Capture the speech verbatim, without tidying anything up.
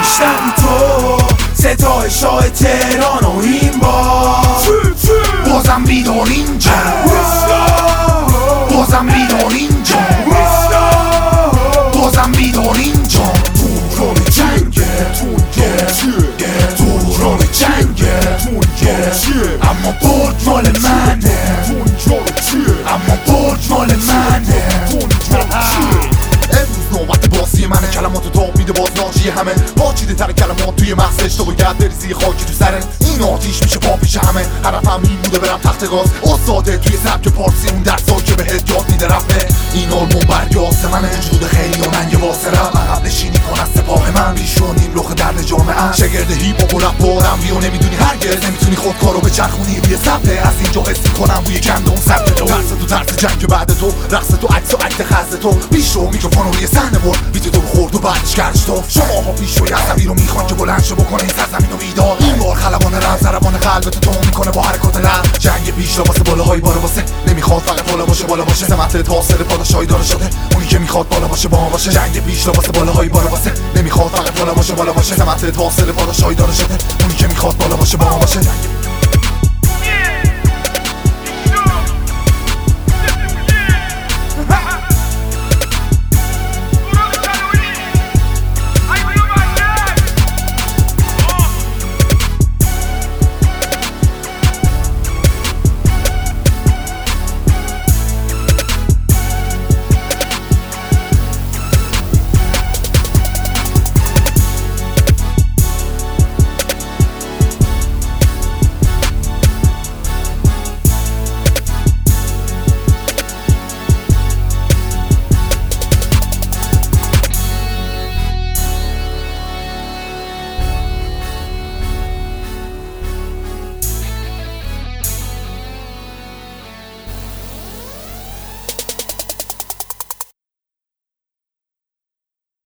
میشنوی تو صدای شاه تهران و این باز بازم بیدار اینجا، بازم بیدار اینجا، بازم بیدار اینجا. دوران جنگه دوران جنگه اما برد مال منه، اما برد مال منه. امروز نوبت بازی منه، کلمات تاب میده باز ناجی همه پاچیده تر کلمات توی مغزش، تو باید بریزی خاکی تو سرت. این آتیش میشه پا پیش همه، حرفم این بوده برم تخت گاز استاده توی سبک پارسی، اون درسا که بهت یاد میده رفه. این آلبوم بردیاس منه، جود خیلی و من یه واسه رم عقب نشینی کن از سپاه من، بیشونیم لخ درد جامعه شگرد هیپ هاپ و رپ بارم بیو نمیدونی هرگز نمیتونی خودکارو به چرخونی روی صفحه. از اینجا حس کنم بوی گندم سبت تو، ترس تو ترس جنگ بعد تو، رقص تو عکس و عکس خز تو، بیشو میکروفونو روی صحنه برد بیت تو خورد و بعدش کردش تو. شماها پیشو عصبی رو میخوان که بلند شه بکنه این سرزمین و بیدار. این بار خلبان رم ضربان قلبت تو میکنه با حرکات لب. جنگ پیش واسه بالاهای بالا واسه نمیخواد فقط بالا باشه بالا باشه، سمت حاصل پاداشایی داره شده اونی که میخواد بالا باشه با باشه. جنگ پیش واسه بالاهای بالا واسه نمیخواد فقط بالا باشه بالا باشه، سمت حاصل پاداشایی داره شده اونی که میخواد بالا باشه با باشه.